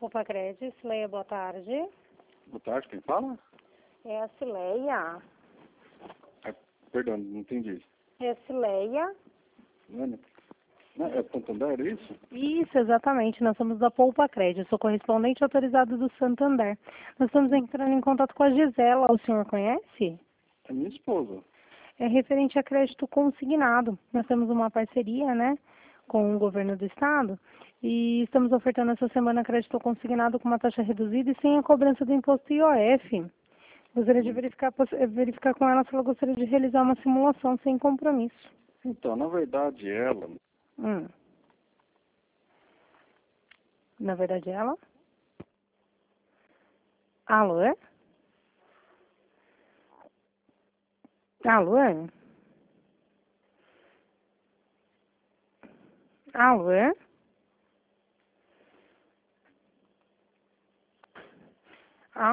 Poupa Crédito, Cileia, boa tarde. Boa tarde, quem fala? É a Cileia. Perdão, não entendi. É a Cileia. Não, é Santander, é isso? Isso, exatamente. Nós somos da Poupa Crédito. Sou correspondente autorizado do Santander. Nós estamos entrando em contato com a Gisela. O senhor conhece? É minha esposa. É referente a crédito consignado. Nós temos uma parceria, né, com o governo do estado e estamos ofertando essa semana crédito consignado com uma taxa reduzida e sem a cobrança do imposto IOF. Gostaria de verificar com ela se ela gostaria de realizar uma simulação sem compromisso. Então, na verdade, ela... Na verdade, ela? Alô, é? Alô, é? Alô, é?